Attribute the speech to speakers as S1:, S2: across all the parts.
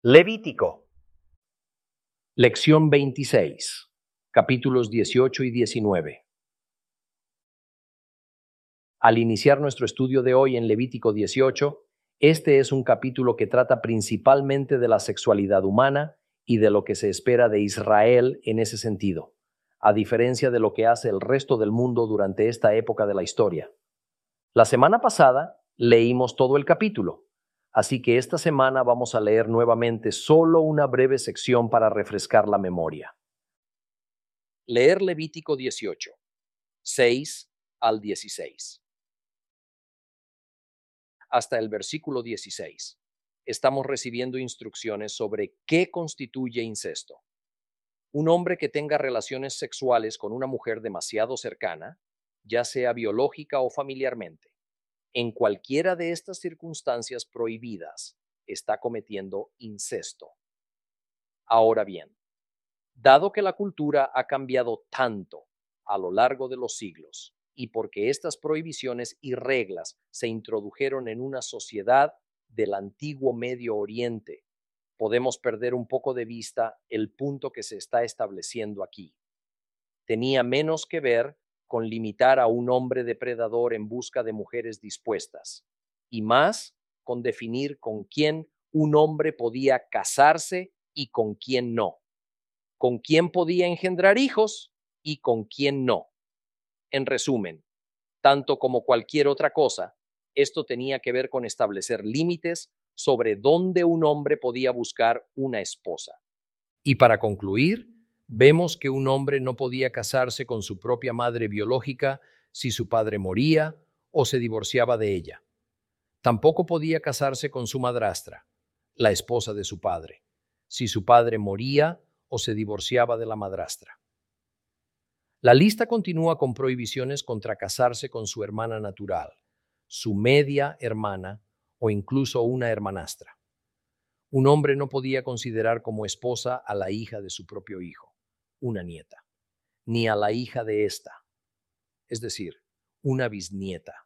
S1: Levítico.
S2: Lección 26, capítulos 18 y 19. Al iniciar nuestro estudio de hoy en Levítico 18, este es un capítulo que trata principalmente de la sexualidad humana y de lo que se espera de Israel en ese sentido, a diferencia de lo que hace el resto del mundo durante esta época de la historia. La semana pasada leímos todo el capítulo, así que esta semana vamos a leer nuevamente solo una breve sección para refrescar la memoria. Leer Levítico 18, 6 al 16. Hasta el versículo 16. Estamos recibiendo instrucciones sobre qué constituye incesto. Un hombre que tenga relaciones sexuales con una mujer demasiado cercana, ya sea biológica o familiarmente, en cualquiera de estas circunstancias prohibidas, está cometiendo incesto. Ahora bien, dado que la cultura ha cambiado tanto a lo largo de los siglos y porque estas prohibiciones y reglas se introdujeron en una sociedad del antiguo Medio Oriente, podemos perder un poco de vista el punto que se está estableciendo aquí. Tenía menos que ver con limitar a un hombre depredador en busca de mujeres dispuestas, y más con definir con quién un hombre podía casarse y con quién no, con quién podía engendrar hijos y con quién no. En resumen, tanto como cualquier otra cosa, esto tenía que ver con establecer límites sobre dónde un hombre podía buscar una esposa. Y para concluir, vemos que un hombre no podía casarse con su propia madre biológica si su padre moría o se divorciaba de ella. Tampoco podía casarse con su madrastra, la esposa de su padre, si su padre moría o se divorciaba de la madrastra. La lista continúa con prohibiciones contra casarse con su hermana natural, su media hermana o incluso una hermanastra. Un hombre no podía considerar como esposa a la hija de su propio hijo, una nieta, ni a la hija de ésta, es decir, una bisnieta.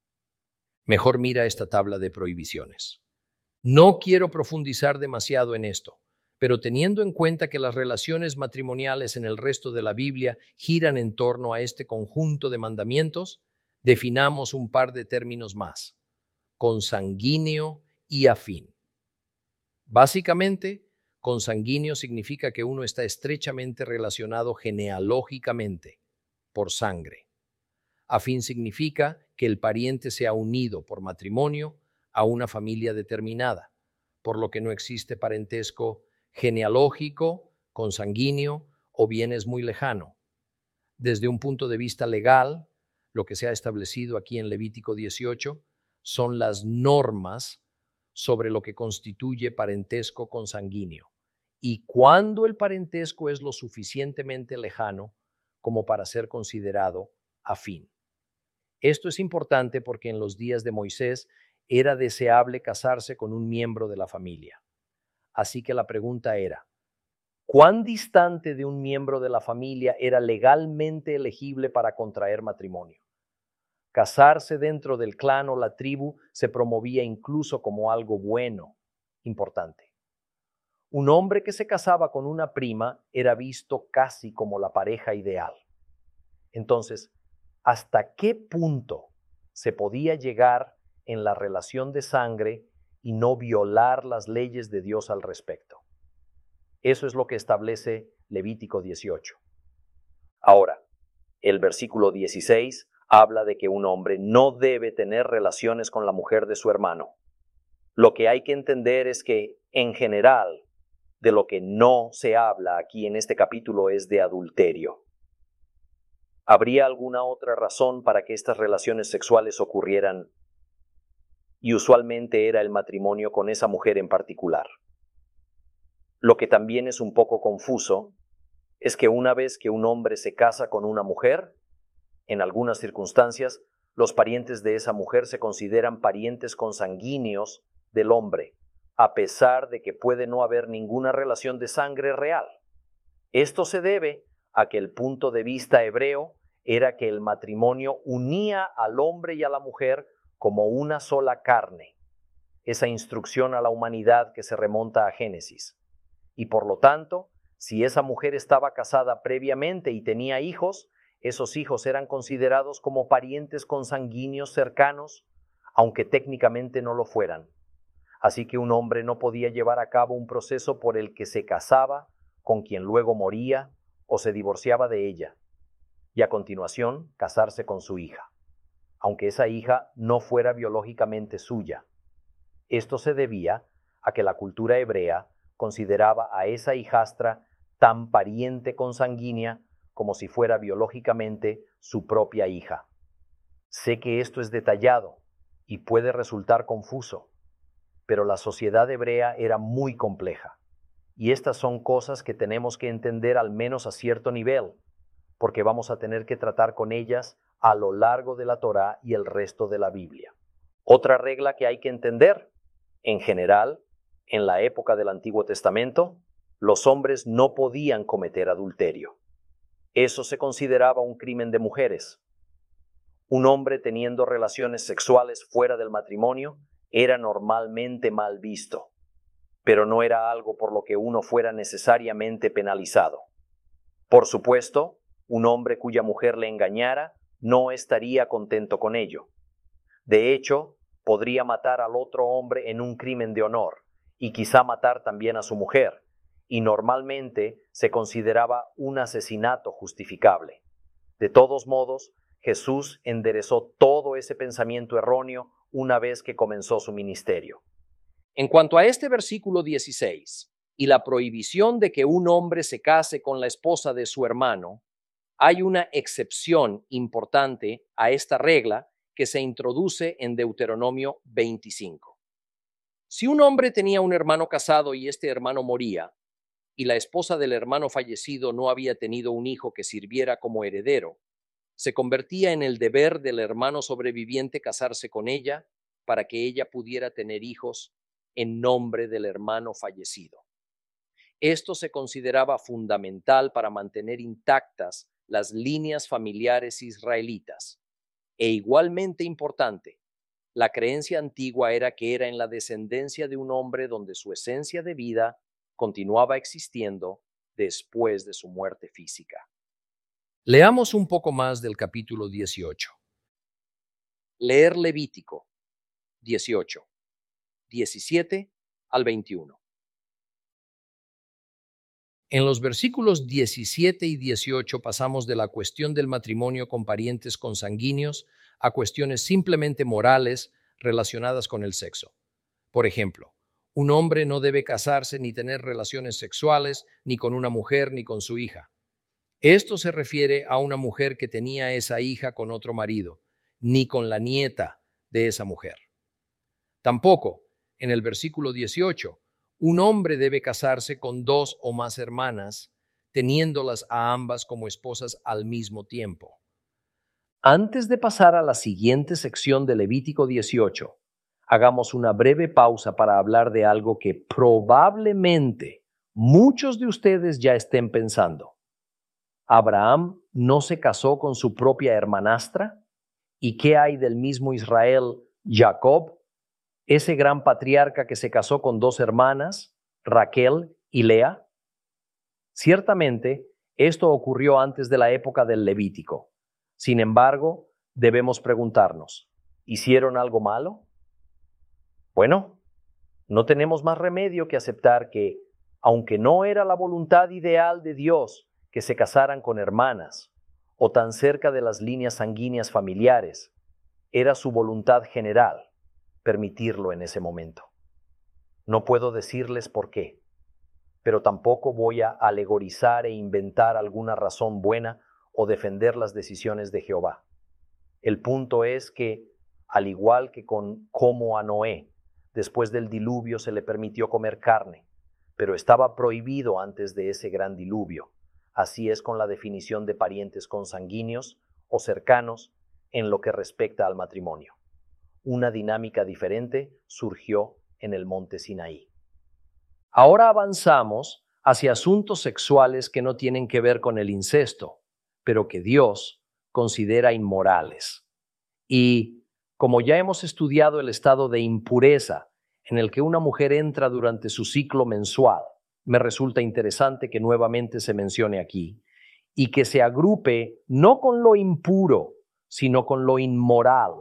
S2: Mejor mira esta tabla de prohibiciones. No quiero profundizar demasiado en esto, pero teniendo en cuenta que las relaciones matrimoniales en el resto de la Biblia giran en torno a este conjunto de mandamientos, definamos un par de términos más: consanguíneo y afín. Básicamente, consanguíneo significa que uno está estrechamente relacionado genealógicamente, por sangre. Afín significa que el pariente se ha unido por matrimonio a una familia determinada, por lo que no existe parentesco genealógico, consanguíneo o bien es muy lejano. Desde un punto de vista legal, lo que se ha establecido aquí en Levítico 18 son las normas sobre lo que constituye parentesco consanguíneo y cuándo el parentesco es lo suficientemente lejano como para ser considerado afín. Esto es importante porque en los días de Moisés era deseable casarse con un miembro de la familia. Así que la pregunta era: ¿cuán distante de un miembro de la familia era legalmente elegible para contraer matrimonio? Casarse dentro del clan o la tribu se promovía incluso como algo bueno, importante. Un hombre que se casaba con una prima era visto casi como la pareja ideal. Entonces, ¿hasta qué punto se podía llegar en la relación de sangre y no violar las leyes de Dios al respecto? Eso es lo que establece Levítico 18. Ahora, el versículo 16 habla de que un hombre no debe tener relaciones con la mujer de su hermano. Lo que hay que entender es que, en general, de lo que no se habla aquí en este capítulo es de adulterio. ¿Habría alguna otra razón para que estas relaciones sexuales ocurrieran? Y usualmente era el matrimonio con esa mujer en particular. Lo que también es un poco confuso es que una vez que un hombre se casa con una mujer, en algunas circunstancias, los parientes de esa mujer se consideran parientes consanguíneos del hombre, a pesar de que puede no haber ninguna relación de sangre real. Esto se debe a que el punto de vista hebreo era que el matrimonio unía al hombre y a la mujer como una sola carne. esa instrucción a la humanidad que se remonta a Génesis. Y por lo tanto, si esa mujer estaba casada previamente y tenía hijos, esos hijos eran considerados como parientes consanguíneos cercanos, aunque técnicamente no lo fueran. Así que un hombre no podía llevar a cabo un proceso por el que se casaba con quien luego moría o se divorciaba de ella, y a continuación casarse con su hija, aunque esa hija no fuera biológicamente suya. Esto se debía a que la cultura hebrea consideraba a esa hijastra tan pariente consanguínea como si fuera biológicamente su propia hija. Sé que esto es detallado y puede resultar confuso, pero la sociedad hebrea era muy compleja, y estas son cosas que tenemos que entender al menos a cierto nivel, porque vamos a tener que tratar con ellas a lo largo de la Torá y el resto de la Biblia. Otra regla que hay que entender: en general, en la época del Antiguo Testamento, los hombres no podían cometer adulterio. Eso se consideraba un crimen de mujeres. Un hombre teniendo relaciones sexuales fuera del matrimonio era normalmente mal visto, pero no era algo por lo que uno fuera necesariamente penalizado. Por supuesto, un hombre cuya mujer le engañara no estaría contento con ello. De hecho, podría matar al otro hombre en un crimen de honor, y quizá matar también a su mujer, y normalmente se consideraba un asesinato justificable. De todos modos, Jesús enderezó todo ese pensamiento erróneo una vez que comenzó su ministerio. En cuanto a este versículo 16 y la prohibición de que un hombre se case con la esposa de su hermano, hay una excepción importante a esta regla que se introduce en Deuteronomio 25. Si un hombre tenía un hermano casado y este hermano moría, y la esposa del hermano fallecido no había tenido un hijo que sirviera como heredero, se convertía en el deber del hermano sobreviviente casarse con ella para que ella pudiera tener hijos en nombre del hermano fallecido. Esto se consideraba fundamental para mantener intactas las líneas familiares israelitas. E igualmente importante, la creencia antigua era que era en la descendencia de un hombre donde su esencia de vida continuaba existiendo después de su muerte física. Leamos un poco más del capítulo 18. Leer Levítico 18, 17 al 21. En los versículos 17 y 18 pasamos de la cuestión del matrimonio con parientes consanguíneos a cuestiones simplemente morales relacionadas con el sexo. Por ejemplo, un hombre no debe casarse ni tener relaciones sexuales ni con una mujer ni con su hija. Esto se refiere a una mujer que tenía esa hija con otro marido, ni con la nieta de esa mujer. Tampoco, en el versículo 18, un hombre debe casarse con dos o más hermanas, teniéndolas a ambas como esposas al mismo tiempo. Antes de pasar a la siguiente sección de Levítico 18, hagamos una breve pausa para hablar de algo que probablemente muchos de ustedes ya estén pensando. ¿Abraham no se casó con su propia hermanastra? ¿Y qué hay del mismo Israel, Jacob, ese gran patriarca que se casó con dos hermanas, Raquel y Lea? Ciertamente, esto ocurrió antes de la época del Levítico. Sin embargo, debemos preguntarnos, ¿hicieron algo malo? Bueno, no tenemos más remedio que aceptar que, aunque no era la voluntad ideal de Dios que se casaran con hermanas o tan cerca de las líneas sanguíneas familiares, era su voluntad general permitirlo en ese momento. No puedo decirles por qué, pero tampoco voy a alegorizar e inventar alguna razón buena o defender las decisiones de Jehová. El punto es que, al igual que como a Noé, después del diluvio se le permitió comer carne, pero estaba prohibido antes de ese gran diluvio. Así es con la definición de parientes consanguíneos o cercanos en lo que respecta al matrimonio. Una dinámica diferente surgió en el monte Sinaí. Ahora avanzamos hacia asuntos sexuales que no tienen que ver con el incesto, pero que Dios considera inmorales. Y como ya hemos estudiado el estado de impureza en el que una mujer entra durante su ciclo mensual. Me resulta interesante que nuevamente se mencione aquí, y que se agrupe no con lo impuro, sino con lo inmoral.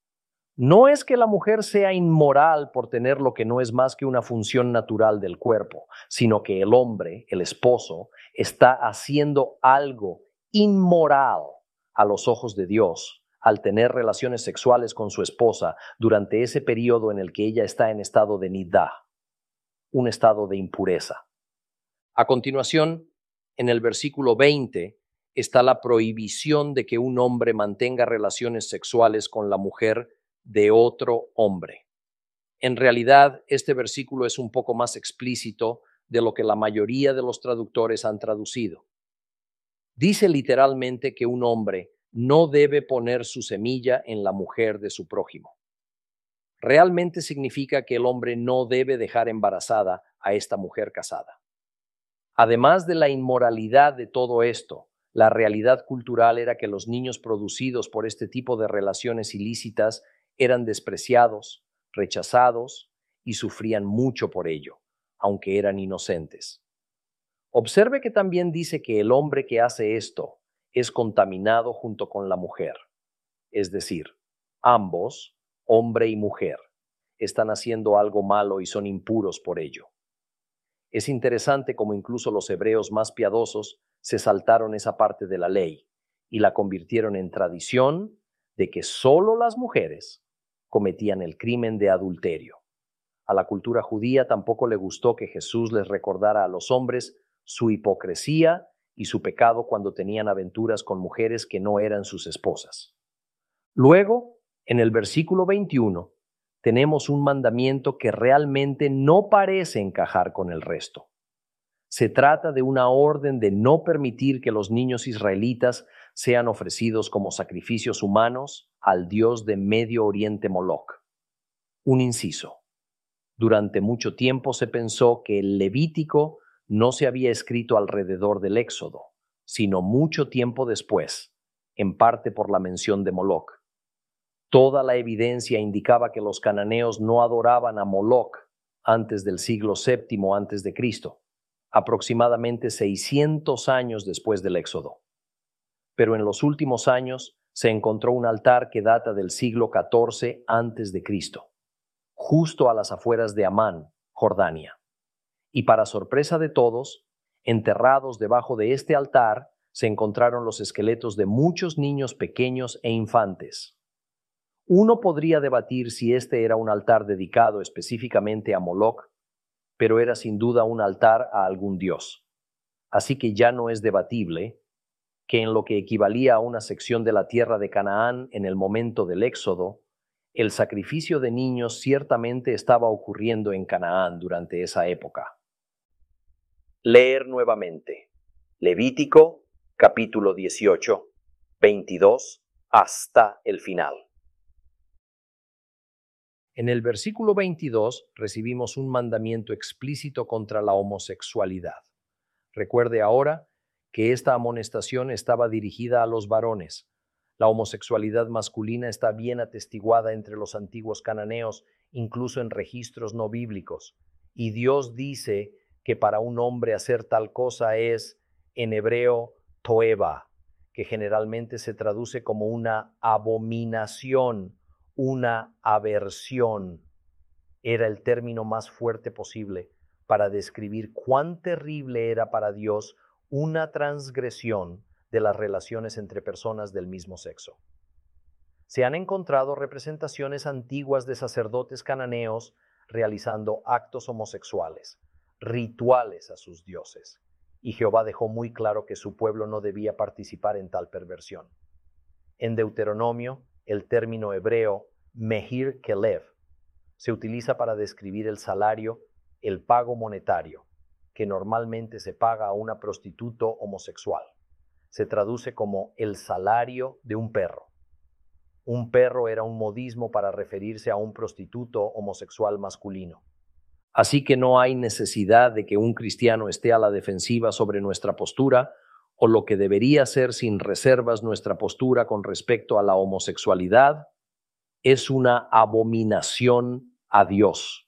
S2: No es que la mujer sea inmoral por tener lo que no es más que una función natural del cuerpo, sino que el hombre, el esposo, está haciendo algo inmoral a los ojos de Dios al tener relaciones sexuales con su esposa durante ese periodo en el que ella está en estado de nidá, un estado de impureza. A continuación, en el versículo 20, está la prohibición de que un hombre mantenga relaciones sexuales con la mujer de otro hombre. En realidad, este versículo es un poco más explícito de lo que la mayoría de los traductores han traducido. Dice literalmente que un hombre no debe poner su semilla en la mujer de su prójimo. Realmente significa que el hombre no debe dejar embarazada a esta mujer casada. Además de la inmoralidad de todo esto, la realidad cultural era que los niños producidos por este tipo de relaciones ilícitas eran despreciados, rechazados y sufrían mucho por ello, aunque eran inocentes. Observe que también dice que el hombre que hace esto es contaminado junto con la mujer, es decir, ambos, hombre y mujer, están haciendo algo malo y son impuros por ello. Es interesante cómo incluso los hebreos más piadosos se saltaron esa parte de la ley y la convirtieron en tradición de que solo las mujeres cometían el crimen de adulterio. A la cultura judía tampoco le gustó que Jesús les recordara a los hombres su hipocresía y su pecado cuando tenían aventuras con mujeres que no eran sus esposas. Luego, en el versículo 21, tenemos un mandamiento que realmente no parece encajar con el resto. Se trata de una orden de no permitir que los niños israelitas sean ofrecidos como sacrificios humanos al dios de Medio Oriente Moloch. Un inciso. Durante mucho tiempo se pensó que el Levítico no se había escrito alrededor del Éxodo, sino mucho tiempo después, en parte por la mención de Moloch. Toda la evidencia indicaba que los cananeos no adoraban a Moloch antes del siglo VII a.C., aproximadamente 600 años después del Éxodo. Pero en los últimos años se encontró un altar que data del siglo XIV a.C., justo a las afueras de Amán, Jordania. Y para sorpresa de todos, enterrados debajo de este altar se encontraron los esqueletos de muchos niños pequeños e infantes. Uno podría debatir si este era un altar dedicado específicamente a Moloch, pero era sin duda un altar a algún dios. Así que ya no es debatible que en lo que equivalía a una sección de la tierra de Canaán en el momento del Éxodo, el sacrificio de niños ciertamente estaba ocurriendo en Canaán durante esa época. Leer nuevamente. Levítico, capítulo 18, 22, hasta el final. En el versículo 22 recibimos un mandamiento explícito contra la homosexualidad. Recuerde ahora que esta amonestación estaba dirigida a los varones. La homosexualidad masculina está bien atestiguada entre los antiguos cananeos, incluso en registros no bíblicos. Y Dios dice que para un hombre hacer tal cosa es, en hebreo, toeva, que generalmente se traduce como una abominación, una aversión. Era el término más fuerte posible para describir cuán terrible era para Dios una transgresión de las relaciones entre personas del mismo sexo. Se han encontrado representaciones antiguas de sacerdotes cananeos realizando actos homosexuales, rituales a sus dioses, y Jehová dejó muy claro que su pueblo no debía participar en tal perversión. En Deuteronomio, el término hebreo mehir kelev se utiliza para describir el salario, el pago monetario, que normalmente se paga a una prostituta homosexual. Se traduce como el salario de un perro. Un perro era un modismo para referirse a un prostituto homosexual masculino. Así que no hay necesidad de que un cristiano esté a la defensiva sobre nuestra postura, o lo que debería ser sin reservas nuestra postura con respecto a la homosexualidad es una abominación a Dios.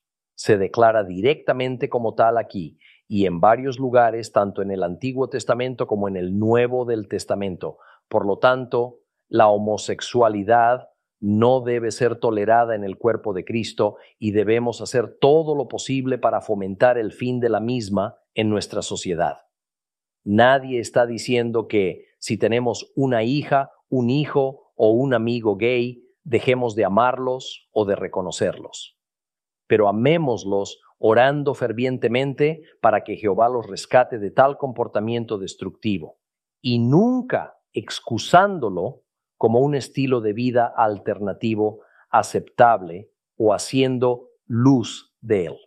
S2: Se declara directamente como tal aquí y en varios lugares, tanto en el Antiguo Testamento como en el Nuevo del Testamento. Por lo tanto, la homosexualidad no debe ser tolerada en el cuerpo de Cristo y debemos hacer todo lo posible para fomentar el fin de la misma en nuestra sociedad. Nadie está diciendo que si tenemos una hija, un hijo o un amigo gay, dejemos de amarlos o de reconocerlos. Pero amémoslos orando fervientemente para que Jehová los rescate de tal comportamiento destructivo y nunca excusándolo como un estilo de vida alternativo aceptable o haciendo luz de él.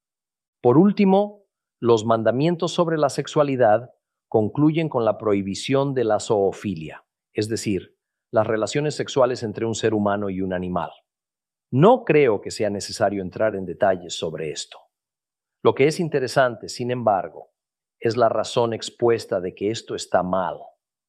S2: Por último, los mandamientos sobre la sexualidad concluyen con la prohibición de la zoofilia, es decir, las relaciones sexuales entre un ser humano y un animal. No creo que sea necesario entrar en detalles sobre esto. Lo que es interesante, sin embargo, es la razón expuesta de que esto está mal,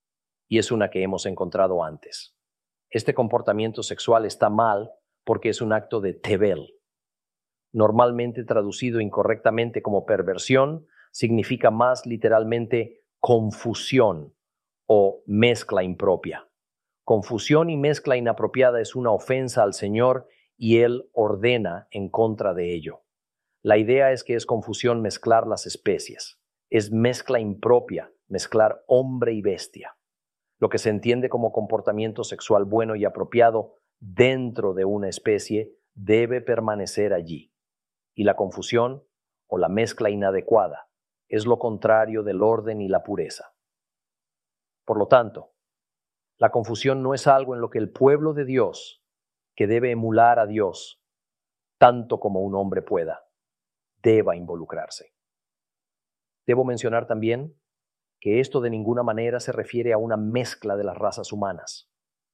S2: y es una que hemos encontrado antes. Este comportamiento sexual está mal porque es un acto de tevel. Normalmente traducido incorrectamente como perversión, significa más literalmente confusión o mezcla impropia. Confusión y mezcla inapropiada es una ofensa al Señor y Él ordena en contra de ello. La idea es que es confusión mezclar las especies. Es mezcla impropia, mezclar hombre y bestia. Lo que se entiende como comportamiento sexual bueno y apropiado dentro de una especie debe permanecer allí. Y la confusión o la mezcla inadecuada es lo contrario del orden y la pureza. Por lo tanto, la confusión no es algo en lo que el pueblo de Dios, que debe emular a Dios tanto como un hombre pueda, deba involucrarse. Debo mencionar también que esto de ninguna manera se refiere a una mezcla de las razas humanas.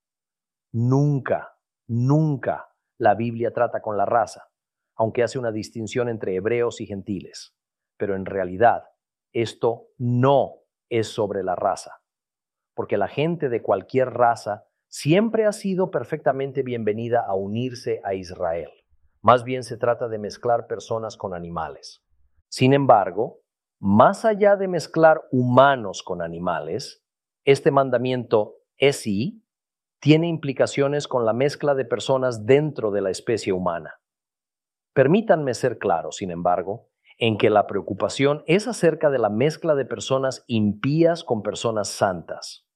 S2: Nunca, nunca la Biblia trata con la raza, aunque hace una distinción entre hebreos y gentiles. Pero en realidad, esto no es sobre la raza, porque la gente de cualquier raza siempre ha sido perfectamente bienvenida a unirse a Israel. Más bien se trata de mezclar personas con animales. Sin embargo, más allá de mezclar humanos con animales, este mandamiento sí tiene implicaciones con la mezcla de personas dentro de la especie humana. Permítanme ser claro, sin embargo, en que la preocupación es acerca de la mezcla de personas impías con personas santas,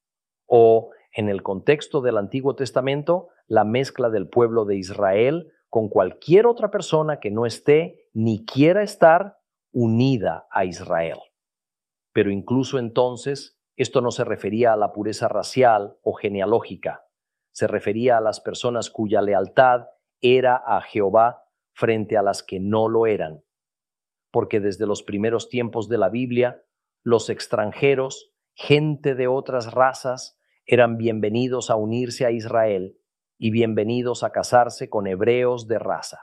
S2: o, en el contexto del Antiguo Testamento, la mezcla del pueblo de Israel con cualquier otra persona que no esté ni quiera estar unida a Israel. Pero incluso entonces, esto no se refería a la pureza racial o genealógica, se refería a las personas cuya lealtad era a Jehová frente a las que no lo eran. Porque desde los primeros tiempos de la Biblia, los extranjeros, gente de otras razas, eran bienvenidos a unirse a Israel y bienvenidos a casarse con hebreos de raza.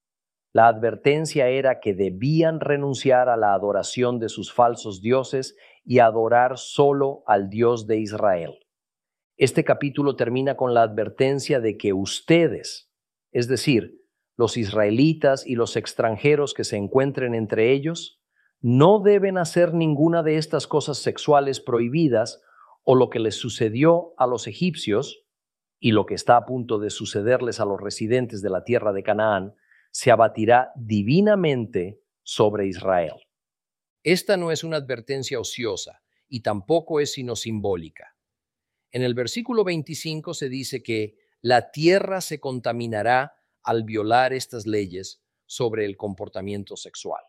S2: La advertencia era que debían renunciar a la adoración de sus falsos dioses y adorar solo al Dios de Israel. Este capítulo termina con la advertencia de que ustedes, es decir, los israelitas y los extranjeros que se encuentren entre ellos, no deben hacer ninguna de estas cosas sexuales prohibidas o lo que les sucedió a los egipcios y lo que está a punto de sucederles a los residentes de la tierra de Canaán, se abatirá divinamente sobre Israel. Esta no es una advertencia ociosa y tampoco es sino simbólica. En el versículo 25 se dice que la tierra se contaminará al violar estas leyes sobre el comportamiento sexual.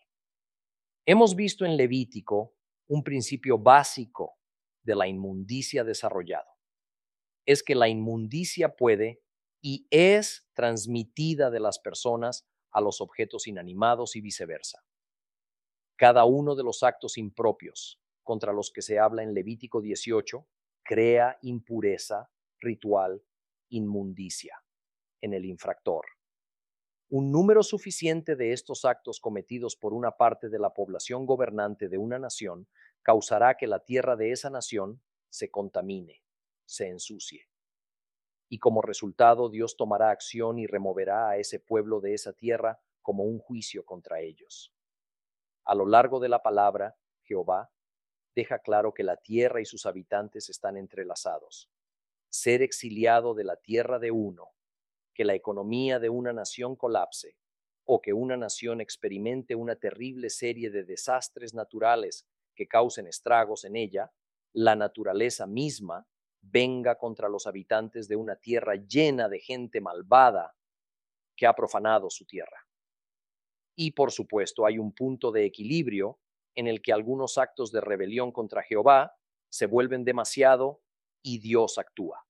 S2: Hemos visto en Levítico un principio básico de la inmundicia desarrollado. Es que la inmundicia puede y es transmitida de las personas a los objetos inanimados y viceversa. Cada uno de los actos impropios contra los que se habla en Levítico 18 crea impureza ritual, inmundicia en el infractor. Un número suficiente de estos actos cometidos por una parte de la población gobernante de una nación causará que la tierra de esa nación se contamine, se ensucie. Y como resultado, Dios tomará acción y removerá a ese pueblo de esa tierra como un juicio contra ellos. A lo largo de la palabra, Jehová deja claro que la tierra y sus habitantes están entrelazados. Ser exiliado de la tierra de uno, que la economía de una nación colapse, o que una nación experimente una terrible serie de desastres naturales que causen estragos en ella, la naturaleza misma venga contra los habitantes de una tierra llena de gente malvada que ha profanado su tierra. Y por supuesto hay un punto de equilibrio en el que algunos actos de rebelión contra Jehová se vuelven demasiado y Dios actúa.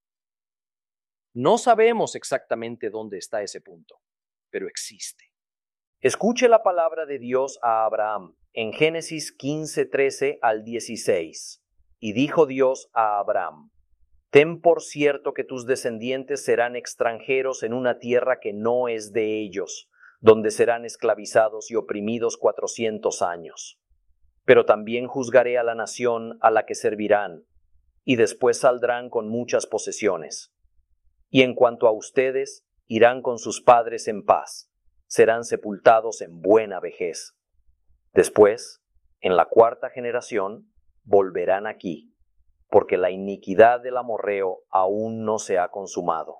S2: No sabemos exactamente dónde está ese punto, pero existe. Escuche la palabra de Dios a Abraham en Génesis 15, 13 al 16. Y dijo Dios a Abraham: ten por cierto que tus descendientes serán extranjeros en una tierra que no es de ellos, donde serán esclavizados y oprimidos 400 años. Pero también juzgaré a la nación a la que servirán, y después saldrán con muchas posesiones. Y en cuanto a ustedes, irán con sus padres en paz, serán sepultados en buena vejez. Después, en la cuarta generación, volverán aquí, porque la iniquidad del amorreo aún no se ha consumado.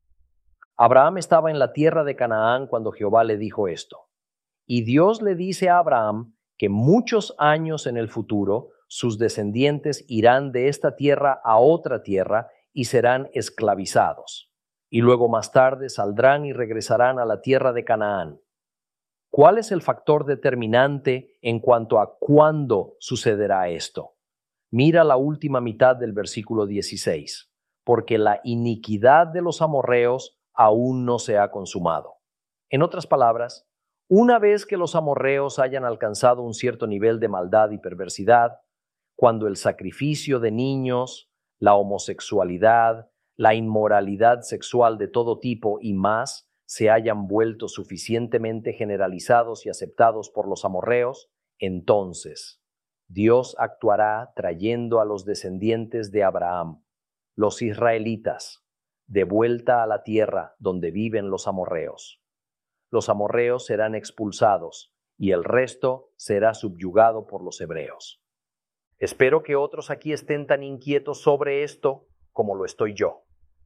S2: Abraham estaba en la tierra de Canaán cuando Jehová le dijo esto. Y Dios le dice a Abraham que muchos años en el futuro sus descendientes irán de esta tierra a otra tierra y serán esclavizados. Y luego más tarde saldrán y regresarán a la tierra de Canaán. ¿Cuál es el factor determinante en cuanto a cuándo sucederá esto? Mira la última mitad del versículo 16. Porque la iniquidad de los amorreos aún no se ha consumado. En otras palabras, una vez que los amorreos hayan alcanzado un cierto nivel de maldad y perversidad, cuando el sacrificio de niños, la homosexualidad, la inmoralidad sexual de todo tipo y más se hayan vuelto suficientemente generalizados y aceptados por los amorreos, entonces Dios actuará trayendo a los descendientes de Abraham, los israelitas, de vuelta a la tierra donde viven los amorreos. Los amorreos serán expulsados y el resto será subyugado por los hebreos. Espero que otros aquí estén tan inquietos sobre esto como lo estoy yo.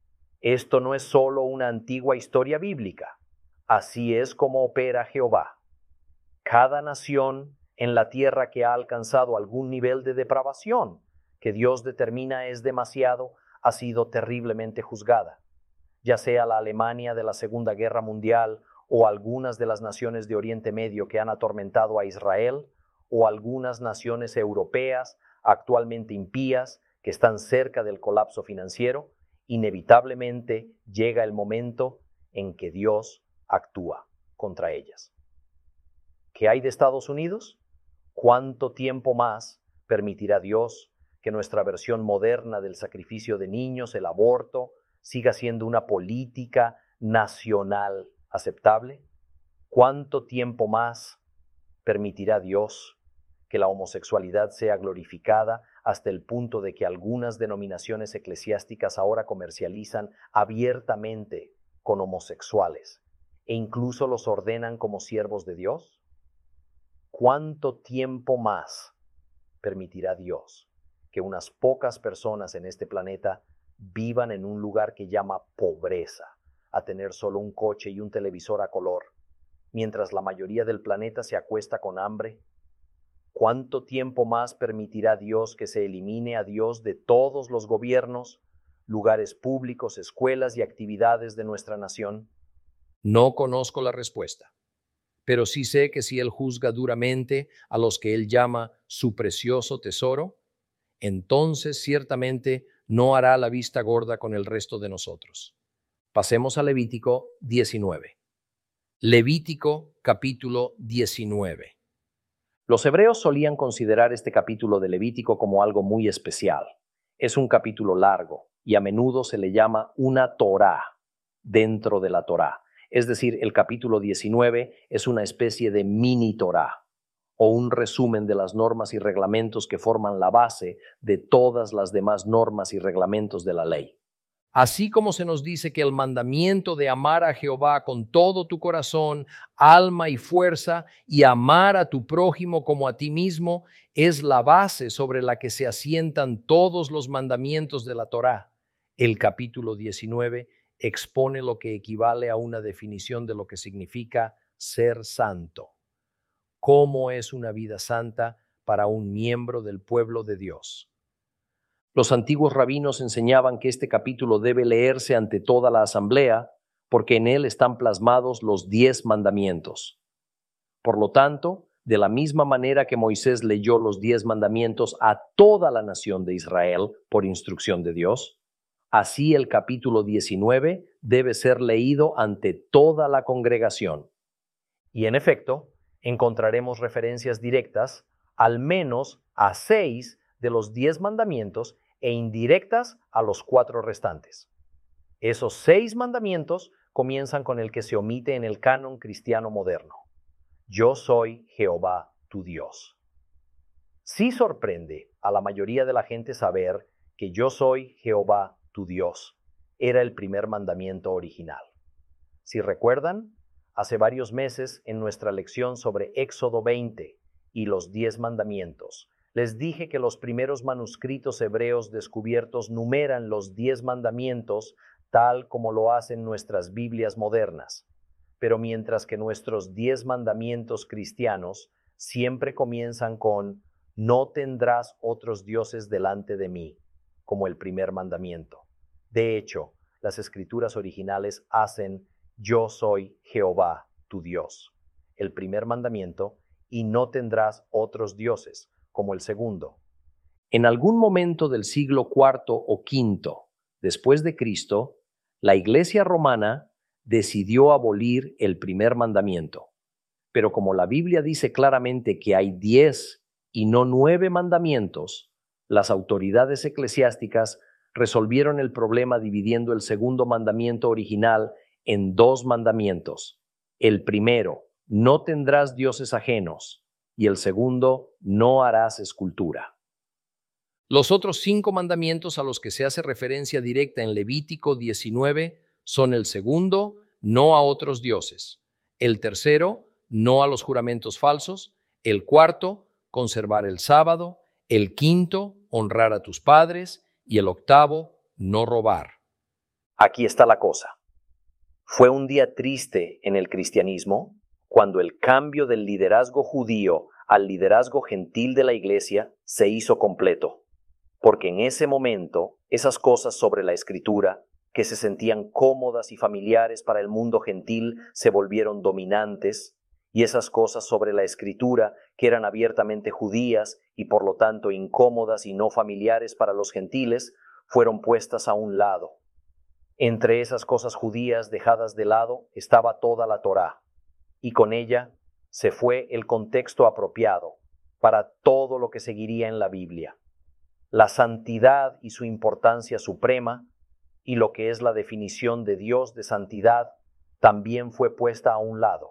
S2: Esto no es solo una antigua historia bíblica. Así es como opera Jehová. Cada nación en la tierra que ha alcanzado algún nivel de depravación que Dios determina es demasiado, ha sido terriblemente juzgada, ya sea la Alemania de la Segunda Guerra Mundial o algunas de las naciones de Oriente Medio que han atormentado a Israel, o algunas naciones europeas actualmente impías que están cerca del colapso financiero. Inevitablemente llega el momento en que Dios actúa contra ellas. ¿Qué hay de Estados Unidos? ¿Cuánto tiempo más permitirá Dios que nuestra versión moderna del sacrificio de niños, el aborto, siga siendo una política nacional aceptable? ¿Cuánto tiempo más permitirá Dios que la homosexualidad sea glorificada hasta el punto de que algunas denominaciones eclesiásticas ahora comercializan abiertamente con homosexuales e incluso los ordenan como siervos de Dios? ¿Cuánto tiempo más permitirá Dios que unas pocas personas en este planeta vivan en un lugar que llama pobreza, a tener solo un coche y un televisor a color, mientras la mayoría del planeta se acuesta con hambre? ¿Cuánto tiempo más permitirá Dios que se elimine a Dios de todos los gobiernos, lugares públicos, escuelas y actividades de nuestra nación?
S1: No conozco la respuesta, pero sí sé que si Él juzga duramente a los que Él llama su precioso tesoro, entonces ciertamente no hará la vista gorda con el resto de nosotros. Pasemos a Levítico 19. Levítico capítulo 19.
S2: Los hebreos solían considerar este capítulo de Levítico como algo muy especial. Es un capítulo largo y a menudo se le llama una Torá dentro de la Torá. Es decir, el capítulo 19 es una especie de mini Torá o un resumen de las normas y reglamentos que forman la base de todas las demás normas y reglamentos de la ley.
S1: Así como se nos dice que el mandamiento de amar a Jehová con todo tu corazón, alma y fuerza, y amar a tu prójimo como a ti mismo, es la base sobre la que se asientan todos los mandamientos de la Torá. El capítulo 19 expone lo que equivale a una definición de lo que significa ser santo. ¿Cómo es una vida santa para un miembro del pueblo de Dios? Los antiguos rabinos enseñaban que este capítulo debe leerse ante toda la asamblea porque en él están plasmados los 10 mandamientos. Por lo tanto, de la misma manera que Moisés leyó los 10 mandamientos a toda la nación de Israel por instrucción de Dios, así el capítulo 19 debe ser leído ante toda la congregación. Y en efecto, encontraremos referencias directas al menos a 6 de los 10 mandamientos e indirectas a los 4 restantes. Esos 6 mandamientos comienzan con el que se omite en el canon cristiano moderno. Yo soy Jehová tu Dios. Sí sorprende a la mayoría de la gente saber que yo soy Jehová tu Dios era el primer mandamiento original. Si recuerdan, hace varios meses en nuestra lección sobre Éxodo 20 y los 10 mandamientos, les dije que los primeros manuscritos hebreos descubiertos numeran los 10 mandamientos tal como lo hacen nuestras Biblias modernas. Pero mientras que nuestros 10 mandamientos cristianos siempre comienzan con no tendrás otros dioses delante de mí, como el primer mandamiento. De hecho, las escrituras originales hacen yo soy Jehová tu Dios, el primer mandamiento, y no tendrás otros dioses, como el segundo. En algún momento del siglo IV o V después de Cristo, la Iglesia romana decidió abolir el primer mandamiento. Pero como la Biblia dice claramente que hay 10 y no 9 mandamientos, las autoridades eclesiásticas resolvieron el problema dividiendo el segundo mandamiento original en 2 mandamientos. El primero, no tendrás dioses ajenos, y el segundo, no harás escultura. Los otros 5 mandamientos a los que se hace referencia directa en Levítico 19 son el segundo, no a otros dioses; el tercero, no a los juramentos falsos; el cuarto, conservar el sábado; el quinto, honrar a tus padres; y el octavo, no robar. Aquí está la cosa. Fue un día triste en el cristianismo cuando el cambio del liderazgo judío al liderazgo gentil de la iglesia se hizo completo, porque en ese momento esas cosas sobre la escritura que se sentían cómodas y familiares para el mundo gentil se volvieron dominantes, y esas cosas sobre la escritura que eran abiertamente judías y por lo tanto incómodas y no familiares para los gentiles fueron puestas a un lado. Entre esas cosas judías dejadas de lado estaba toda la Torá, y con ella se fue el contexto apropiado para todo lo que seguiría en la Biblia. La santidad y su importancia suprema, y lo que es la definición de Dios de santidad, también fue puesta a un lado.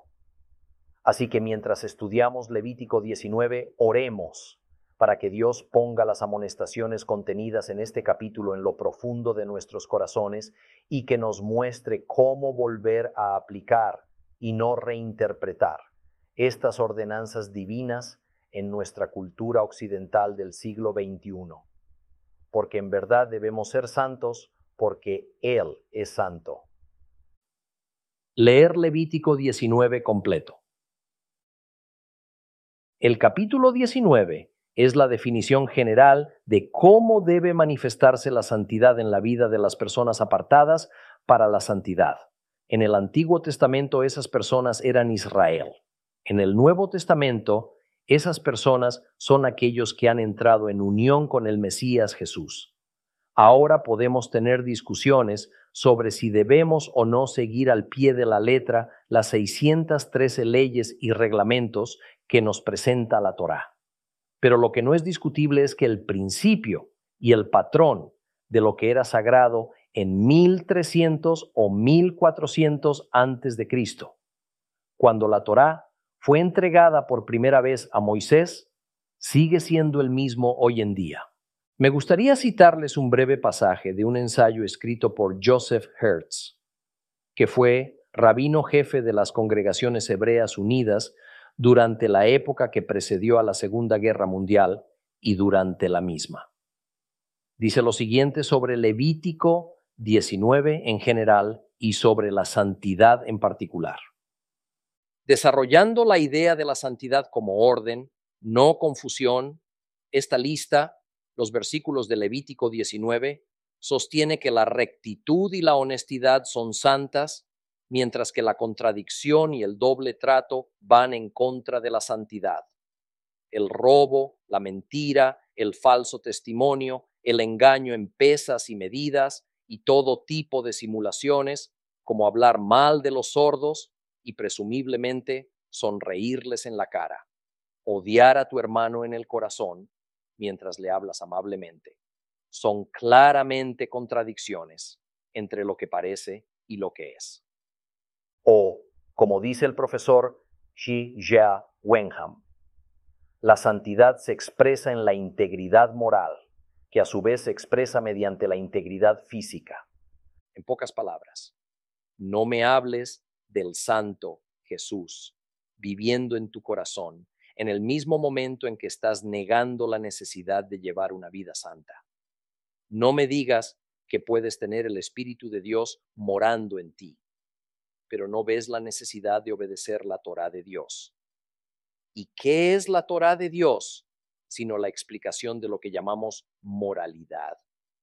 S1: Así que mientras estudiamos Levítico 19, oremos para que Dios ponga las amonestaciones contenidas en este capítulo en lo profundo de nuestros corazones y que nos muestre cómo volver a aplicar y no reinterpretar estas ordenanzas divinas en nuestra cultura occidental del siglo XXI. Porque en verdad debemos ser santos porque Él es santo. Leer Levítico 19 completo. El capítulo 19 es la definición general de cómo debe manifestarse la santidad en la vida de las personas apartadas para la santidad. En el Antiguo Testamento esas personas eran Israel. En el Nuevo Testamento esas personas son aquellos que han entrado en unión con el Mesías Jesús. Ahora podemos tener discusiones sobre si debemos o no seguir al pie de la letra las 613 leyes y reglamentos que nos presenta la Torá. Pero lo que no es discutible es que el principio y el patrón de lo que era sagrado en 1300 o 1400 antes de Cristo, cuando la Torá fue entregada por primera vez a Moisés, sigue siendo el mismo hoy en día. Me gustaría citarles un breve pasaje de un ensayo escrito por Joseph Hertz, que fue rabino jefe de las Congregaciones Hebreas Unidas durante la época que precedió a la Segunda Guerra Mundial y durante la misma. Dice lo siguiente sobre Levítico 19 en general y sobre la santidad en particular. Desarrollando la idea de la santidad como orden, no confusión, esta lista, los versículos de Levítico 19, sostiene que la rectitud y la honestidad son santas, mientras que la contradicción y el doble trato van en contra de la santidad. El robo, la mentira, el falso testimonio, el engaño en pesas y medidas y todo tipo de simulaciones, como hablar mal de los sordos y presumiblemente sonreírles en la cara, odiar a tu hermano en el corazón mientras le hablas amablemente. Son claramente contradicciones entre lo que parece y lo que es. O, como dice el profesor Xi Jia Wenham, la santidad se expresa en la integridad moral, que a su vez se expresa mediante la integridad física. En pocas palabras, no me hables del santo Jesús viviendo en tu corazón en el mismo momento en que estás negando la necesidad de llevar una vida santa. No me digas que puedes tener el Espíritu de Dios morando en ti, pero no ves la necesidad de obedecer la Torá de Dios. ¿Y qué es la Torá de Dios? Sino la explicación de lo que llamamos moralidad.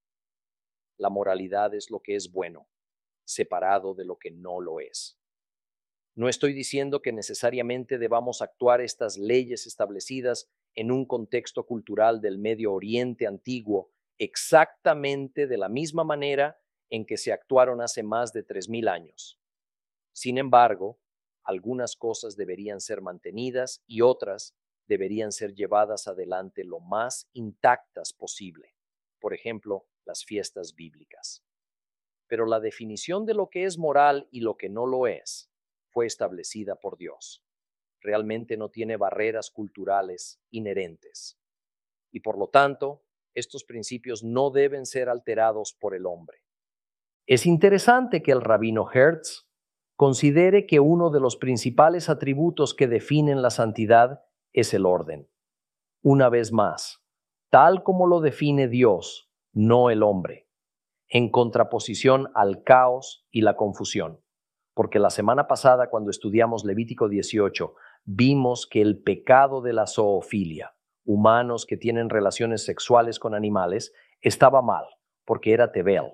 S1: La moralidad es lo que es bueno, separado de lo que no lo es. No estoy diciendo que necesariamente debamos actuar estas leyes establecidas en un contexto cultural del Medio Oriente antiguo exactamente de la misma manera en que se actuaron hace más de 3000 años. Sin embargo, algunas cosas deberían ser mantenidas y otras deberían ser llevadas adelante lo más intactas posible. Por ejemplo, las fiestas bíblicas. Pero la definición de lo que es moral y lo que no lo es fue establecida por Dios. Realmente no tiene barreras culturales inherentes. Y por lo tanto, estos principios no deben ser alterados por el hombre. Es interesante que el rabino Hertz considere que uno de los principales atributos que definen la santidad es el orden. Una vez más, tal como lo define Dios, no el hombre, en contraposición al caos y la confusión. Porque la semana pasada, cuando estudiamos Levítico 18, vimos que el pecado de la zoofilia, humanos que tienen relaciones sexuales con animales, estaba mal, porque era tebel.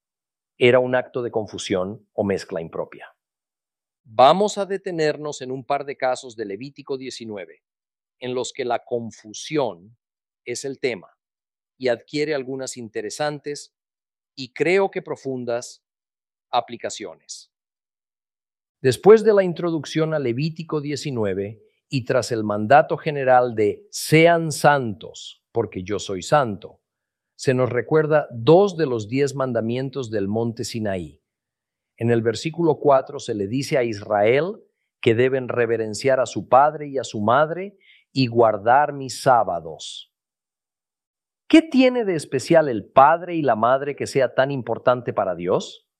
S1: Era un acto de confusión o mezcla impropia. Vamos a detenernos en un par de casos de Levítico 19, en los que la confusión es el tema y adquiere algunas interesantes y creo que profundas aplicaciones. Después de la introducción a Levítico 19 y tras el mandato general de sean santos, porque yo soy santo, se nos recuerda 2 de los 10 mandamientos del monte Sinaí. En el versículo 4 se le dice a Israel que deben reverenciar a su padre y a su madre y guardar mis sábados. ¿Qué tiene de especial el padre y la madre que sea tan importante para Dios?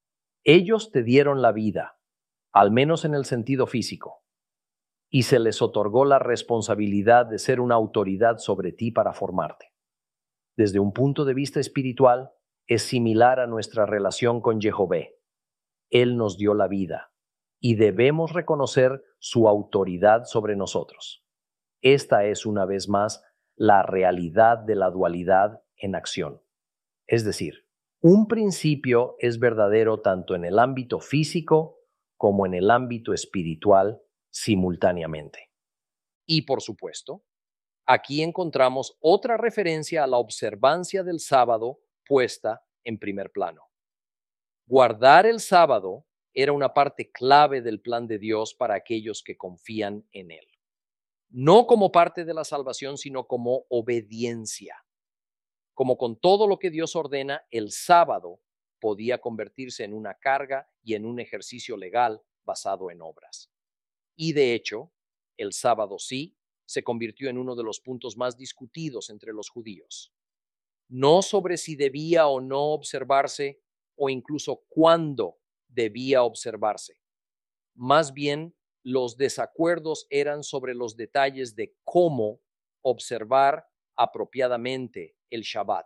S1: Ellos te dieron la vida, al menos en el sentido físico, y se les otorgó la responsabilidad de ser una autoridad sobre ti para formarte. Desde un punto de vista espiritual, es similar a nuestra relación con Jehová. Él nos dio la vida y debemos reconocer su autoridad sobre nosotros. Esta es, una vez más, la realidad de la dualidad en acción. Es decir, un principio es verdadero tanto en el ámbito físico como en el ámbito espiritual simultáneamente. Y por supuesto, aquí encontramos otra referencia a la observancia del sábado puesta en primer plano. Guardar el sábado era una parte clave del plan de Dios para aquellos que confían en Él. No como parte de la salvación, sino como obediencia. Como con todo lo que Dios ordena, el sábado podía convertirse en una carga y en un ejercicio legal basado en obras. Y de hecho, el sábado sí se convirtió en uno de los puntos más discutidos entre los judíos. no sobre si debía o no observarse o incluso cuándo debía observarse. Más bien, los desacuerdos eran sobre los detalles de cómo observar apropiadamente el Shabbat.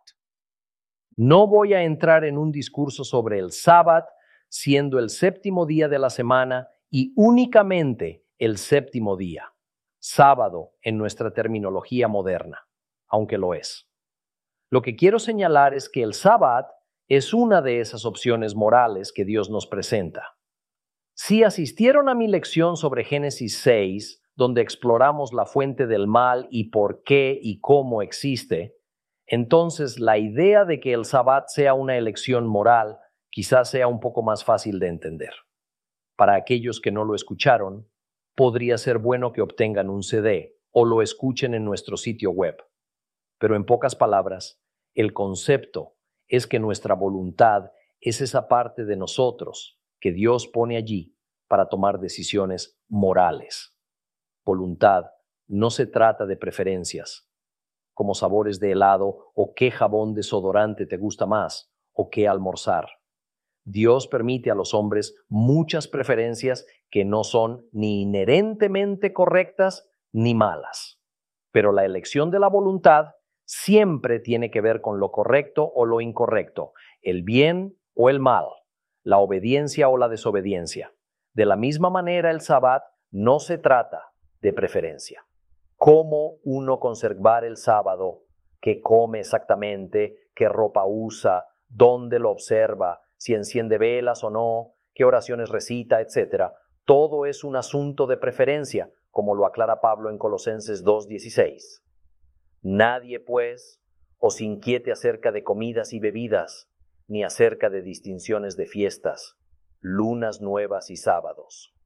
S1: No voy a entrar en un discurso sobre el Sabbat, siendo el séptimo día de la semana y únicamente el séptimo día, sábado en nuestra terminología moderna, aunque lo es. Lo que quiero señalar es que el Sabbat es una de esas opciones morales que Dios nos presenta. Si asistieron a mi lección sobre Génesis 6, donde exploramos la fuente del mal y por qué y cómo existe, entonces la idea de que el Sabbat sea una elección moral quizás sea un poco más fácil de entender. Para aquellos que no lo escucharon, podría ser bueno que obtengan un CD o lo escuchen en nuestro sitio web. Pero en pocas palabras, el concepto es que nuestra voluntad es esa parte de nosotros que Dios pone allí para tomar decisiones morales. Voluntad no se trata de preferencias, como sabores de helado o qué jabón desodorante te gusta más o qué almorzar. Dios permite a los hombres muchas preferencias que no son ni inherentemente correctas ni malas. Pero la elección de la voluntad siempre tiene que ver con lo correcto o lo incorrecto, el bien o el mal, la obediencia o la desobediencia. De la misma manera, el Sabbat no se trata de preferencia. Cómo uno conservar el sábado, qué come exactamente, qué ropa usa, dónde lo observa, si enciende velas o no, qué oraciones recita, etcétera. Todo es un asunto de preferencia, como lo aclara Pablo en Colosenses 2:16. Nadie, pues, os inquiete acerca de comidas y bebidas, ni acerca de distinciones de fiestas, lunas nuevas y sábados.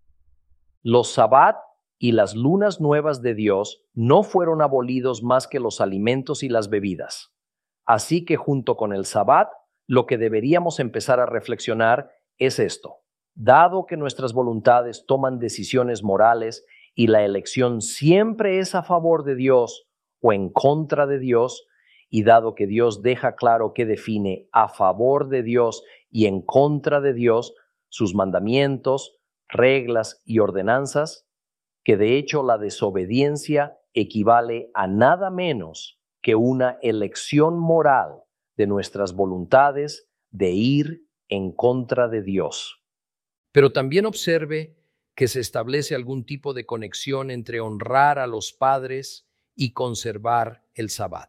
S1: Los sabbat y las lunas nuevas de Dios no fueron abolidos más que los alimentos y las bebidas. Así que junto con el sabbat, lo que deberíamos empezar a reflexionar es esto. Dado que nuestras voluntades toman decisiones morales y la elección siempre es a favor de Dios o en contra de Dios, y dado que Dios deja claro que define a favor de Dios y en contra de Dios sus mandamientos, reglas y ordenanzas, que de hecho la desobediencia equivale a nada menos que una elección moral de nuestras voluntades de ir en contra de Dios. Pero también observe que se establece algún tipo de conexión entre honrar a los padres y conservar el Sabbat.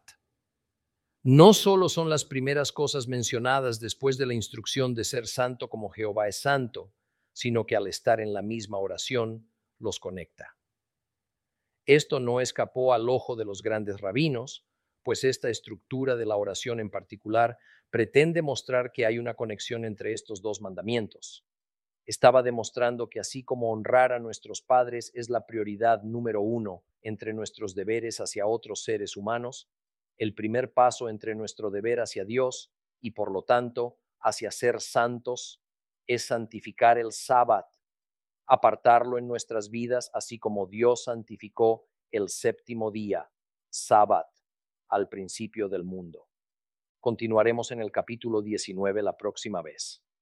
S1: No solo son las primeras cosas mencionadas después de la instrucción de ser santo como Jehová es santo, sino que al estar en la misma oración los conecta. Esto no escapó al ojo de los grandes rabinos, pues esta estructura de la oración en particular pretende mostrar que hay una conexión entre estos dos mandamientos. Estaba demostrando que así como honrar a nuestros padres es la prioridad número uno entre nuestros deberes hacia otros seres humanos, el primer paso entre nuestro deber hacia Dios y por lo tanto hacia ser santos es santificar el sábado, apartarlo en nuestras vidas, así como Dios santificó el séptimo día, sábado, al principio del mundo. Continuaremos en el capítulo 19 la próxima vez.